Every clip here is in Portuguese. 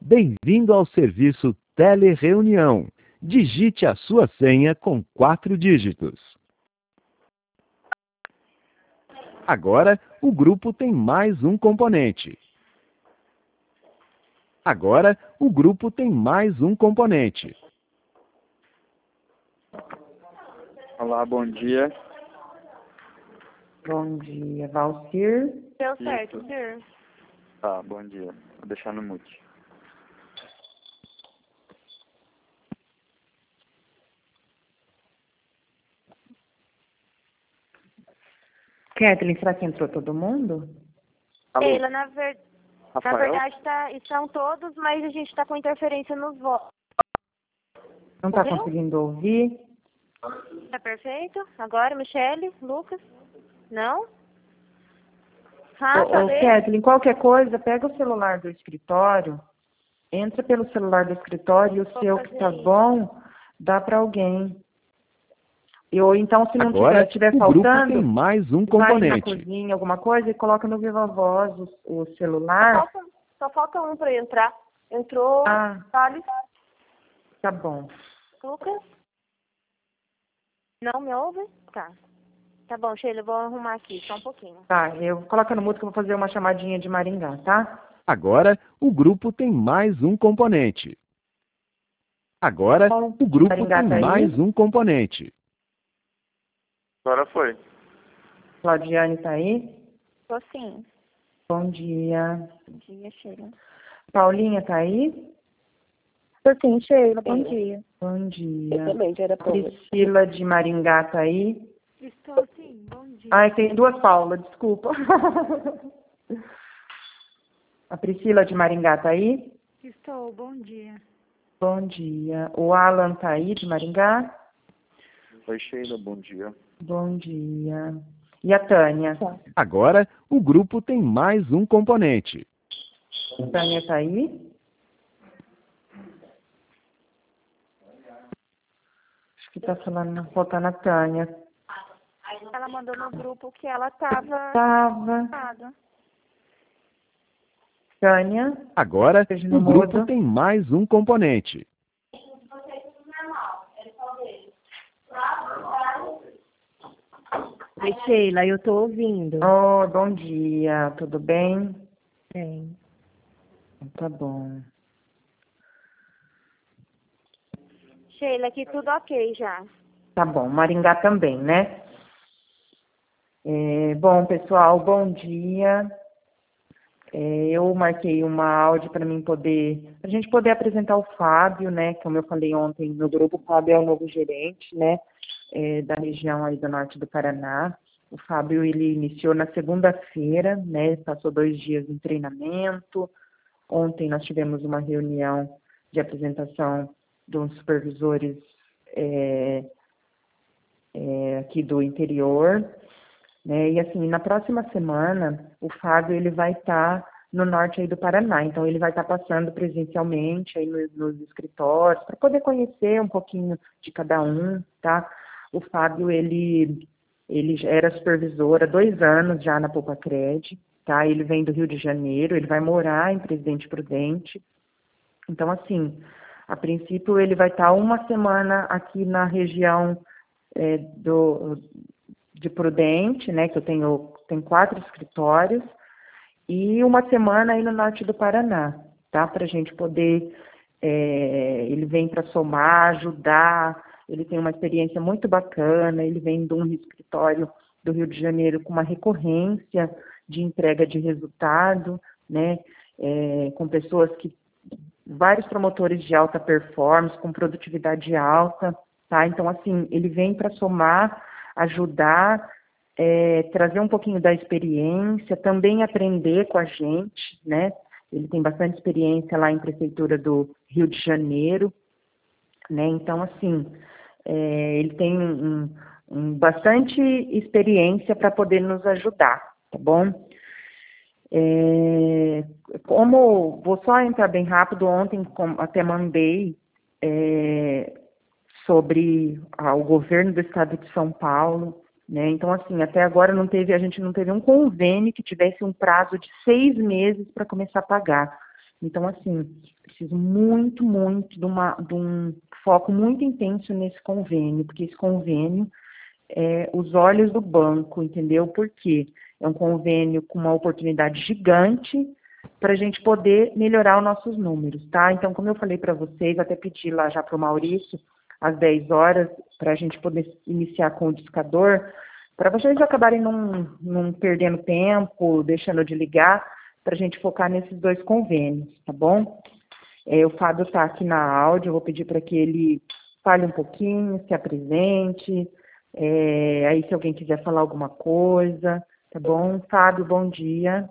Bem-vindo ao serviço Telereunião. Digite a sua senha com 4 dígitos. Agora, o grupo tem mais um componente. Agora, o grupo tem mais um componente. Olá, bom dia. Bom dia, Valcir. Deu certo, Sir. Tá, bom dia. Vou deixar no mute. Kathleen, será que entrou todo mundo? Alô, Sheila, na Rafael? verdade estão todos, mas a gente está com interferência nos votos. Não está Ouviu? conseguindo ouvir? Tá perfeito? Agora, Michele, Lucas? Não? Rafa, Ô, Kathleen, qualquer coisa, pega o celular do escritório, entra pelo celular do escritório e o seu que está bom, dá para alguém. Ou então, se não Agora, tiver o grupo faltando, tem mais um vai na componente. cozinha, alguma coisa, e coloca no Viva Voz o celular. só falta um para entrar. Entrou Ah, Thales, tá bom. Lucas? Não me ouve? Tá. Tá bom, Sheila, eu vou arrumar aqui, só um pouquinho. Tá, eu coloco no mudo que eu vou fazer uma chamadinha de Maringá, tá? Agora, o grupo tem mais um componente. Agora, o grupo Maringá tem tá aí? mais um componente. Agora foi. Claudiane tá aí? Tô sim. Bom dia. Bom dia, Sheila. Paulinha tá aí? Tô sim, Sheila, bom dia. Bom dia. também, já era Priscila de Maringá tá aí? Estou sim, bom dia. Ai, tem duas Paula, desculpa. A Priscila de Maringá tá aí? Estou, bom dia. Bom dia. O Alan tá aí de Maringá? Oi, Sheila, bom dia. Bom dia. E a Tânia? Agora, o grupo tem mais um componente. A Tânia tá aí? Acho que tá faltando a Tânia. Ela mandou no grupo que ela estava... Tava. Tânia? Agora, Esteja no o grupo mudo. tem mais um componente. Oi, Sheila, eu tô ouvindo. Oh, bom dia. Tudo bem? Bem. Tá bom. Sheila, aqui tudo ok já. Tá bom. Maringá também, né? Bom, pessoal, bom dia. Eu marquei uma áudio para a gente poder apresentar o Fábio, né? Como eu falei ontem no grupo, o Fábio é o novo gerente, né? Da região aí do norte do Paraná. O Fábio, ele iniciou na segunda-feira, né? Passou 2 dias em treinamento. Ontem nós tivemos uma reunião de apresentação de uns supervisores aqui do interior, né? E assim, na próxima semana, o Fábio, ele vai estar no norte aí do Paraná, então ele vai estar passando presencialmente aí nos escritórios, para poder conhecer um pouquinho de cada um, tá? O Fábio, ele já era supervisor há 2 anos já na Poupa-Cred, tá? Ele vem do Rio de Janeiro, ele vai morar em Presidente Prudente. Então, assim, a princípio ele vai estar uma semana aqui na região de Prudente, né? Que eu tenho 4 escritórios, e uma semana aí no norte do Paraná, tá? Para a gente poder, ele vem para somar, ajudar, ele tem uma experiência muito bacana, ele vem de um escritório do Rio de Janeiro com uma recorrência de entrega de resultado, né? Com pessoas vários promotores de alta performance, com produtividade alta, tá? Então, assim, ele vem para somar, ajudar, trazer um pouquinho da experiência, também aprender com a gente, né? Ele tem bastante experiência lá em Prefeitura do Rio de Janeiro, né? Então, assim, ele tem bastante experiência para poder nos ajudar, tá bom? Vou só entrar bem rápido, ontem até mandei sobre o governo do estado de São Paulo, né? Então, assim, até agora a gente não teve um convênio que tivesse um prazo de 6 meses para começar a pagar. Então, assim, preciso muito, muito de um foco muito intenso nesse convênio, porque esse convênio é os olhos do banco, entendeu? Por quê? É um convênio com uma oportunidade gigante para a gente poder melhorar os nossos números, tá? Então, como eu falei para vocês, até pedi lá já para o Maurício, às 10 horas, para a gente poder iniciar com o discador, para vocês acabarem não perdendo tempo, deixando de ligar, para a gente focar nesses 2 convênios, tá bom? O Fábio está aqui na áudio, eu vou pedir para que ele fale um pouquinho, se apresente, aí se alguém quiser falar alguma coisa, tá bom? Fábio, bom dia.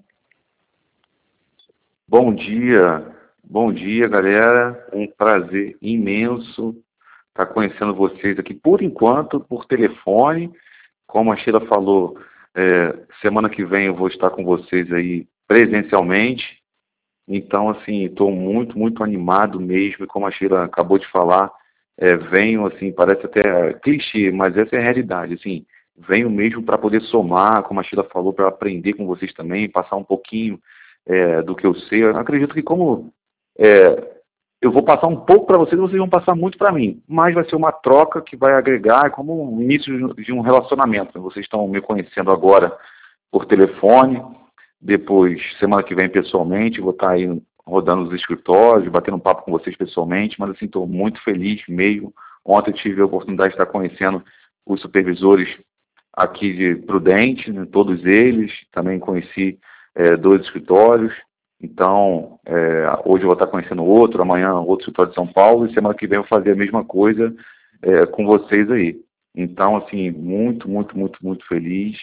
Bom dia, galera. Um prazer imenso estar conhecendo vocês aqui, por enquanto, por telefone. Como a Sheila falou, semana que vem eu vou estar com vocês aí presencialmente. Então, assim, estou muito, muito animado mesmo. E como a Sheila acabou de falar, venho, assim, parece até clichê, mas essa é a realidade, assim. Venho mesmo para poder somar, como a Sheila falou, para aprender com vocês também, passar um pouquinho do que eu sei. Eu acredito que como eu vou passar um pouco para vocês vão passar muito para mim, mas vai ser uma troca que vai agregar como o início de um relacionamento. Vocês estão me conhecendo agora por telefone, depois, semana que vem, pessoalmente, vou estar aí rodando os escritórios, batendo um papo com vocês pessoalmente, mas assim, estou muito feliz mesmo. Ontem eu tive a oportunidade de estar conhecendo os supervisores aqui de Prudente, né, todos eles, também conheci 2 escritórios. Então, hoje eu vou estar conhecendo outro, amanhã outro escritório de São Paulo, e semana que vem eu vou fazer a mesma coisa com vocês aí. Então, assim, muito, muito, muito, muito feliz.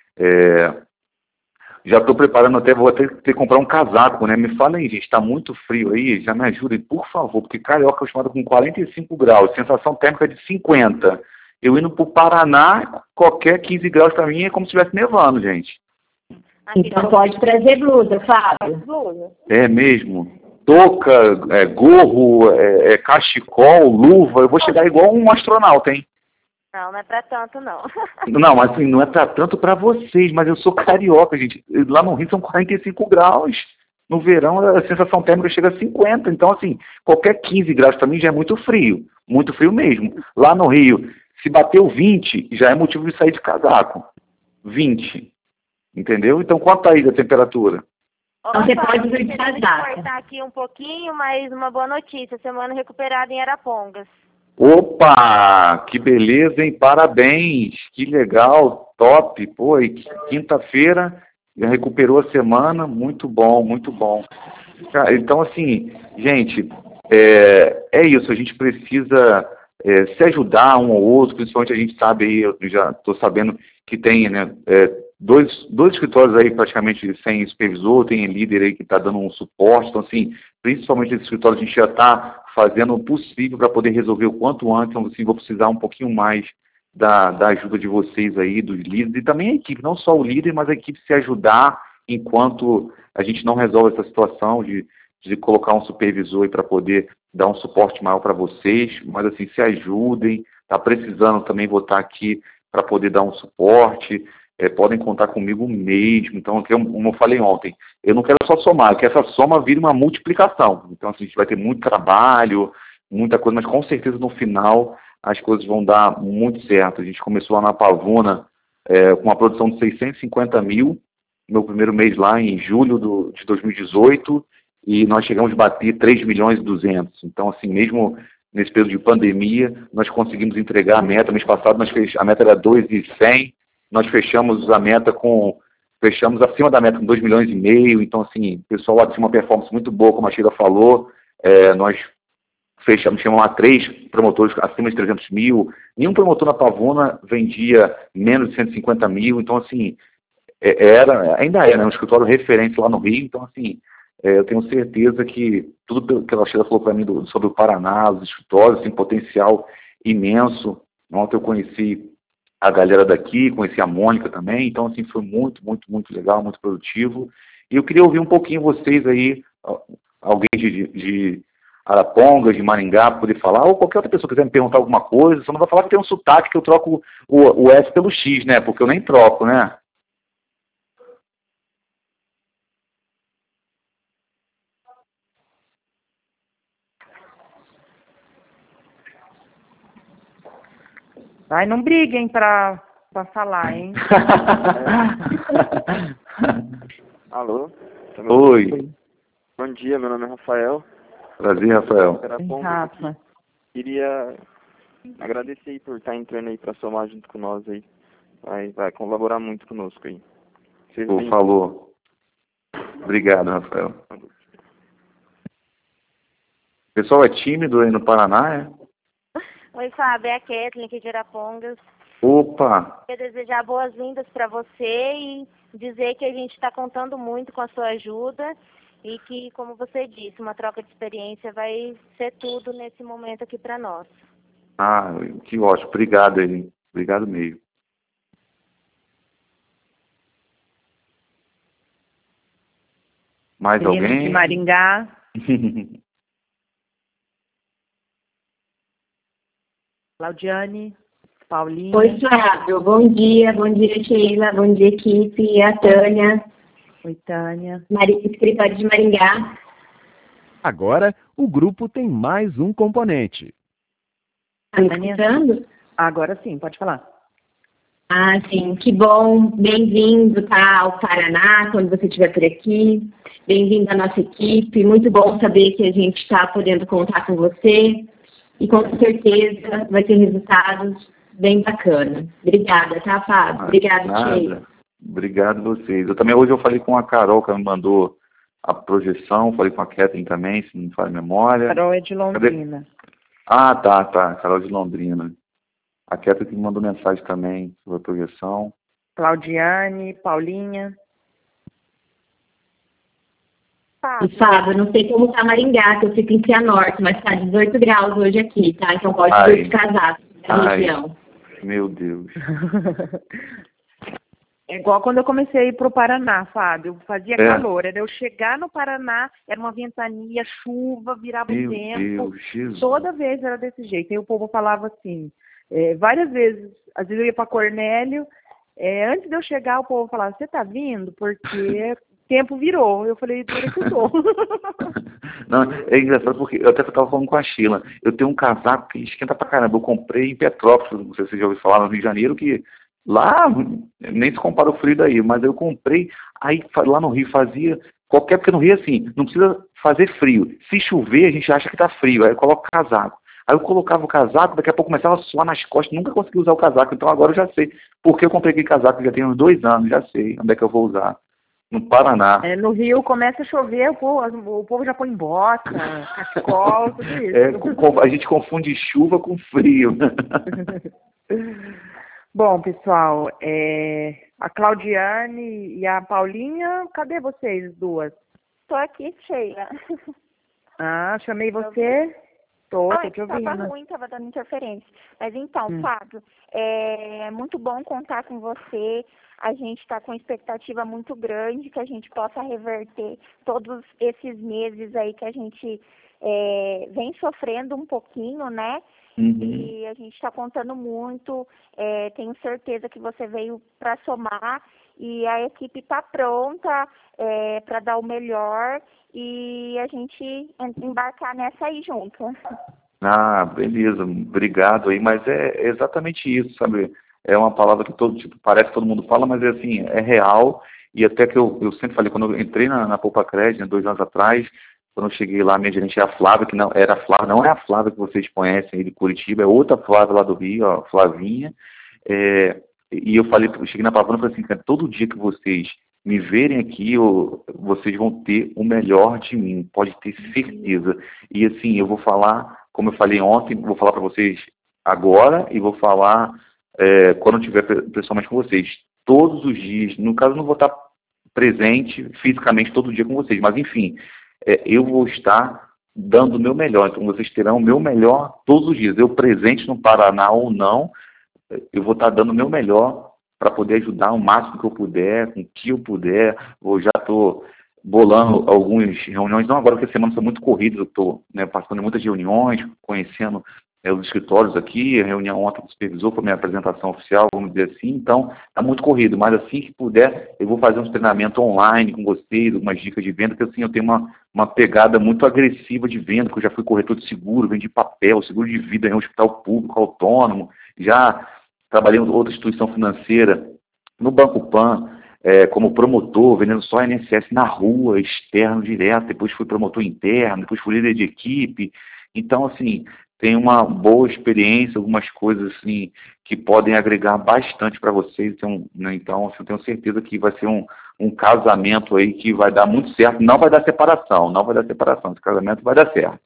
Já estou preparando vou até ter que comprar um casaco, né? Me falem, gente, está muito frio aí, já me ajudem, por favor, porque Carioca é acostumado com 45 graus, sensação térmica de 50. Eu indo para o Paraná, qualquer 15 graus para mim é como se estivesse nevando, gente. Então pode trazer blusa, Fábio. Blusa. É mesmo. Touca, gorro, cachecol, luva. Eu vou chegar igual um astronauta, hein? Não é pra tanto, não. Não, mas assim, não é pra tanto pra vocês, mas eu sou carioca, gente. Lá no Rio são 45 graus. No verão a sensação térmica chega a 50. Então, assim, qualquer 15 graus pra mim já é muito frio mesmo. Lá no Rio, se bateu 20, já é motivo de sair de casaco. 20. Entendeu? Então, quanto tá aí a temperatura? Então você pode vir de casaco. casaco. Cortar aqui um pouquinho, mas uma boa notícia. Semana recuperada em Arapongas. Opa! Que beleza, hein? Parabéns! Que legal, top! Pô, e quinta-feira já recuperou a semana. Muito bom, muito bom. Então, assim, gente, é isso. A gente precisa se ajudar um ao outro, principalmente a gente sabe aí, eu já estou sabendo que tem, né, dois escritórios aí praticamente sem supervisor, tem líder aí que está dando um suporte, então assim, principalmente esse escritório a gente já está fazendo o possível para poder resolver o quanto antes, então assim, vou precisar um pouquinho mais da ajuda de vocês aí, dos líderes, e também a equipe, não só o líder, mas a equipe se ajudar enquanto a gente não resolve essa situação de colocar um supervisor aí para poder dar um suporte maior para vocês, mas assim, se ajudem, tá precisando também, vou estar aqui para poder dar um suporte, podem contar comigo mesmo. Então, como eu falei ontem, eu não quero só somar, eu quero que essa soma vire uma multiplicação. Então, assim, a gente vai ter muito trabalho, muita coisa, mas com certeza no final as coisas vão dar muito certo. A gente começou lá na Pavuna com uma produção de 650 mil, meu primeiro mês lá em julho de 2018, e nós chegamos a bater 3 milhões e 200. Então, assim, mesmo nesse período de pandemia, nós conseguimos entregar a meta. Mês passado a meta era 2.100, nós fechamos acima da meta com 2 milhões e meio. Então, assim, o pessoal lá tinha uma performance muito boa, como a Sheila falou. Nós fechamos lá 3 promotores acima de 300 mil. Nenhum promotor na Pavuna vendia menos de 150 mil. Então, assim, ainda era, né, um escritório referente lá no Rio. Então, assim, eu tenho certeza que tudo que a Sheila falou para mim sobre o Paraná, os escritórios, tem potencial imenso. Ontem eu conheci a galera daqui, conheci a Mônica também, então assim, foi muito, muito, muito legal, muito produtivo. E eu queria ouvir um pouquinho vocês aí, alguém de Arapongas, de Maringá, para poder falar, ou qualquer outra pessoa que quiser me perguntar alguma coisa, só não vai falar que tem um sotaque que eu troco o S pelo X, né? Porque eu nem troco, né? Vai, não briguem pra falar, hein? Alô? Oi. Bom dia, meu nome é Rafael. Prazer, Rafael. Rafa. Queria agradecer aí por estar entrando aí para somar junto com nós aí. Vai colaborar muito conosco aí. Seja Pô, bem-vindo. falou. Obrigado, Rafael. O pessoal é tímido aí no Paraná, é? Oi, Fábio, é a Kathleen aqui de Arapongas. Opa! Queria desejar boas-vindas para você e dizer que a gente está contando muito com a sua ajuda e que, como você disse, uma troca de experiência vai ser tudo nesse momento aqui para nós. Ah, que ótimo. Obrigado aí. Obrigado mesmo. Mais Meninos alguém? de Maringá. Claudiane, Paulinha. Oi, Fábio. Bom dia, Sheila. Bom dia, equipe. E a Tânia, Oi, Tânia. escritório de Maringá. Agora, o grupo tem mais um componente. Tá me escutando? Agora sim, pode falar. Ah, sim. Que bom. Bem-vindo, tá, ao Paraná, quando você estiver por aqui. Bem-vindo à nossa equipe. Muito bom saber que a gente está podendo contar com você. E com certeza vai ter resultados bem bacanas. Obrigada, tá, Fábio? Obrigada, Sheila. Obrigado a vocês. Hoje eu falei com a Carol, que ela me mandou a projeção, falei com a Kathleen também, se não me falha a memória. Carol é de Londrina. Ah, tá. Carol de Londrina. A Kathleen que me mandou mensagem também sobre a projeção. Claudiane, Paulinha. E, Fábio, não sei como tá Maringá, que eu fico em Cianorte, mas tá 18 graus hoje aqui, tá? Então pode ter de casaco na região. Meu Deus. É igual quando eu comecei a ir pro Paraná, Fábio. Fazia É. calor. Era eu chegar no Paraná, era uma ventania, chuva, virava o Meu tempo. Deus, Jesus. Toda vez era desse jeito. Aí o povo falava assim, várias vezes. Às vezes eu ia para Cornélio, antes de eu chegar, o povo falava, você tá vindo? Porque o tempo virou. Eu falei, dura que eu tô. Não, é engraçado porque eu até estava falando com a Sheila. Eu tenho um casaco que esquenta pra caramba. Eu comprei em Petrópolis, não sei se você já ouviu falar, no Rio de Janeiro, que lá nem se compara o frio daí, mas eu comprei, aí lá no Rio fazia qualquer, porque no Rio assim, não precisa fazer frio. Se chover, a gente acha que tá frio, aí eu coloco o casaco. Aí eu colocava o casaco, daqui a pouco começava a suar nas costas, nunca consegui usar o casaco, então agora eu já sei. Porque eu comprei aquele casaco já tem uns 2 anos, já sei onde é que eu vou usar. No Paraná. No Rio começa a chover, o povo já põe bota, cachecol, tudo isso. A gente confunde chuva com frio. Bom, pessoal, a Claudiane e a Paulinha, cadê vocês duas? Tô aqui, Sheila. Ah, chamei você. Tô te ouvindo. Tava ruim, tava dando interferência. Mas então, Fábio, é muito bom contar com você. A gente está com expectativa muito grande que a gente possa reverter todos esses meses aí que a gente vem sofrendo um pouquinho, né? Uhum. E a gente está contando muito. Tenho certeza que você veio para somar e a equipe está pronta para dar o melhor e a gente embarcar nessa aí junto. Ah, beleza, obrigado aí, mas é exatamente isso, sabe? É uma palavra que parece que todo mundo fala, mas é assim, é real, e até que eu sempre falei, quando eu entrei na Poupa Crédito, 2 anos atrás, quando eu cheguei lá, minha gerente é a Flávia, que não era a Flávia, não é a Flávia que vocês conhecem aí de Curitiba, é outra Flávia lá do Rio, a Flavinha, e eu cheguei na palavra e falei assim, cara, todo dia que vocês me verem aqui, vocês vão ter o melhor de mim, pode ter certeza. E assim, eu vou falar, como eu falei ontem, vou falar para vocês agora e vou falar quando eu estiver pessoalmente com vocês. Todos os dias, no caso eu não vou estar presente fisicamente todo dia com vocês, mas enfim, eu vou estar dando o meu melhor, então vocês terão o meu melhor todos os dias. Eu presente no Paraná ou não, eu vou estar dando o meu melhor para poder ajudar o máximo que eu puder, com o que eu puder. Eu já estou bolando algumas reuniões, não agora porque as semanas são muito corridas, eu estou participando de muitas reuniões, conhecendo os escritórios aqui, a reunião ontem do supervisor foi minha apresentação oficial, vamos dizer assim, então está muito corrido, mas assim que puder, eu vou fazer uns treinamentos online com vocês, algumas dicas de venda, porque assim, eu tenho uma pegada muito agressiva de venda, porque eu já fui corretor de seguro, vendi papel, seguro de vida em um hospital público, autônomo, já trabalhei em outra instituição financeira, no Banco Pan, como promotor, vendendo só INSS na rua, externo, direto, depois fui promotor interno, depois fui líder de equipe. Então, assim, tem uma boa experiência, algumas coisas assim que podem agregar bastante para vocês. Então, né, então, eu tenho certeza que vai ser um casamento aí que vai dar muito certo. Não vai dar separação, não vai dar separação. Esse casamento vai dar certo.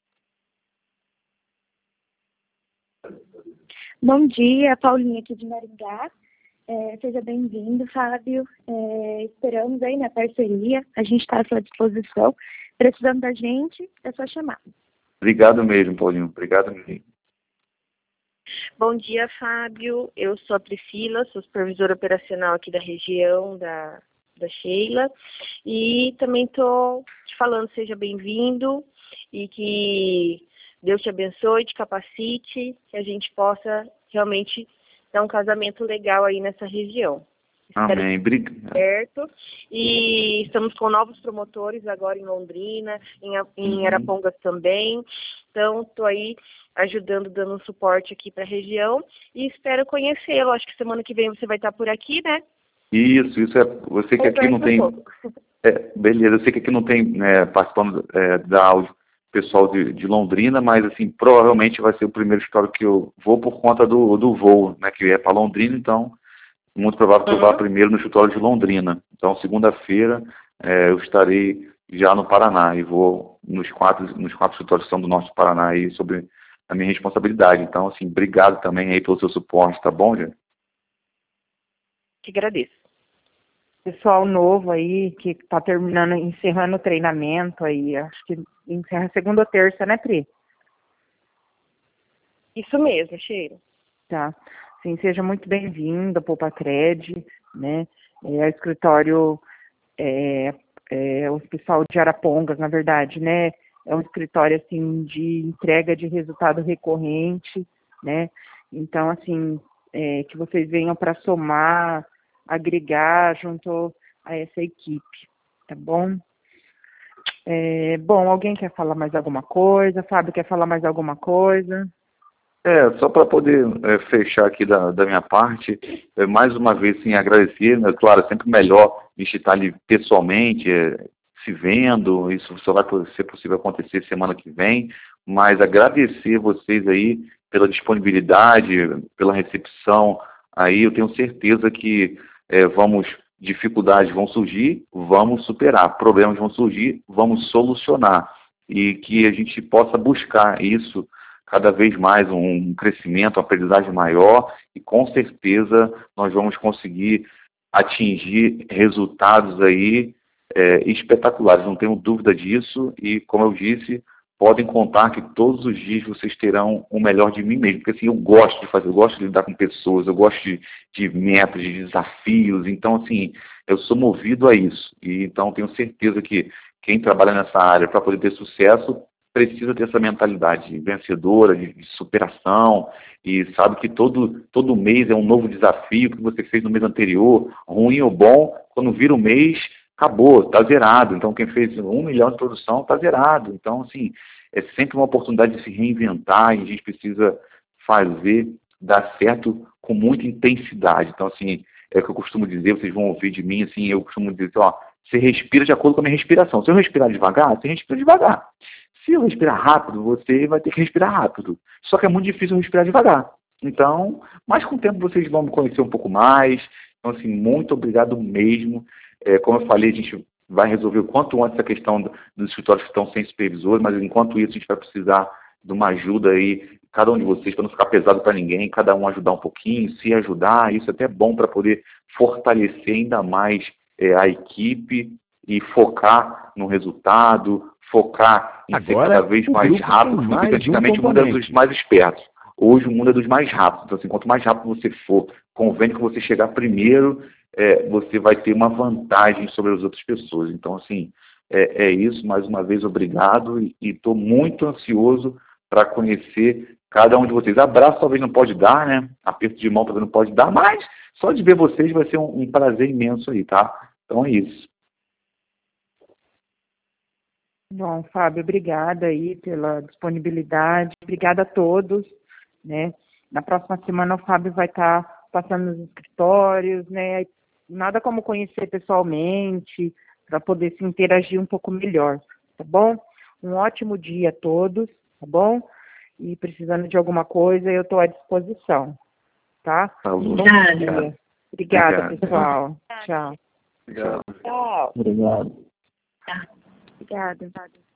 Bom dia, Paulinha aqui de Maringá. Seja bem-vindo, Fábio. Esperamos aí na parceria. A gente está à sua disposição. Precisando da gente, é só chamar. Obrigado mesmo, Paulinho. Obrigado mesmo. Bom dia, Fábio. Eu sou a Priscila, sou supervisora operacional aqui da região da Sheila. E também estou te falando, seja bem-vindo e que Deus te abençoe, te capacite, que a gente possa realmente dar um casamento legal aí nessa região. Amém. Obrigado. Certo. E estamos com novos promotores agora em Londrina, em Arapongas também. Então, estou aí ajudando, dando um suporte aqui para a região e espero conhecê-lo. Acho que semana que vem você vai estar por aqui, né? Isso é. Você que aqui não tem. Beleza, eu sei que aqui não tem participando da áudio pessoal de Londrina, mas assim, provavelmente vai ser o primeiro escritório que eu vou por conta do voo, né? Que é para Londrina, então. Muito provável que eu vá primeiro no escritório de Londrina. Então, segunda-feira, eu estarei já no Paraná e vou nos quatro escritórios que são do norte do Paraná aí sobre a minha responsabilidade. Então, assim, obrigado também aí pelo seu suporte, tá bom, gente? Que agradeço. Pessoal novo aí, que está encerrando o treinamento aí, acho que encerra segunda ou terça, né, Pri? Isso mesmo, Sheila. Tá. Sim, seja muito bem-vindo ao Poupacred, né? O escritório, o pessoal de Arapongas, na verdade, né? É um escritório, assim, de entrega de resultado recorrente, né? Então, assim, que vocês venham para somar, agregar junto a essa equipe, tá bom? Bom, alguém quer falar mais alguma coisa? Fábio quer falar mais alguma coisa? Só para poder fechar aqui da minha parte, mais uma vez, sim, agradecer, né? Claro, é sempre melhor a gente estar ali pessoalmente, se vendo, isso só vai ser possível acontecer semana que vem, mas agradecer vocês aí pela disponibilidade, pela recepção, aí eu tenho certeza que dificuldades vão surgir, vamos superar, problemas vão surgir, vamos solucionar, e que a gente possa buscar isso cada vez mais, um crescimento, uma aprendizagem maior, e com certeza nós vamos conseguir atingir resultados aí espetaculares, não tenho dúvida disso, e como eu disse, podem contar que todos os dias vocês terão o melhor de mim mesmo, porque assim, eu gosto de fazer, eu gosto de lidar com pessoas, eu gosto de metas, de desafios, então assim, eu sou movido a isso, e então tenho certeza que quem trabalha nessa área para poder ter sucesso precisa ter essa mentalidade vencedora, de superação, e sabe que todo mês é um novo desafio que você fez no mês anterior, ruim ou bom, quando vira o mês, acabou, está zerado. Então, quem fez 1 milhão de produção está zerado. Então, assim, é sempre uma oportunidade de se reinventar e a gente precisa fazer dar certo com muita intensidade. Então, assim, é o que eu costumo dizer, vocês vão ouvir de mim, assim, eu costumo dizer, você respira de acordo com a minha respiração. Se eu respirar devagar, você respira devagar. Se eu respirar rápido, você vai ter que respirar rápido. Só que é muito difícil respirar devagar. Então, mas com o tempo vocês vão me conhecer um pouco mais. Então, assim, muito obrigado mesmo. Como eu falei, a gente vai resolver o quanto antes essa questão dos escritórios que estão sem supervisor, mas enquanto isso a gente vai precisar de uma ajuda aí, cada um de vocês, para não ficar pesado para ninguém, cada um ajudar um pouquinho, se ajudar. Isso é até bom para poder fortalecer ainda mais a equipe e focar no resultado, focar em ser cada vez mais rápido, porque antigamente o mundo era dos mais espertos. Hoje o mundo é dos mais rápidos. Então, assim, quanto mais rápido você for, convém que você chegar primeiro, você vai ter uma vantagem sobre as outras pessoas. Então, assim, é isso. Mais uma vez, obrigado. E estou muito ansioso para conhecer cada um de vocês. Abraço talvez não pode dar, né? Aperto de mão talvez não pode dar, mas só de ver vocês vai ser um prazer imenso aí, tá? Então é isso. Bom, Fábio, obrigada aí pela disponibilidade, obrigada a todos, né? Na próxima semana o Fábio vai estar passando nos escritórios, né? Nada como conhecer pessoalmente, para poder se interagir um pouco melhor, tá bom? Um ótimo dia a todos, tá bom? E precisando de alguma coisa, eu estou à disposição, tá? Obrigada. Obrigada, pessoal. Tchau. Obrigado. Tchau. Obrigado. Tá. Obrigada.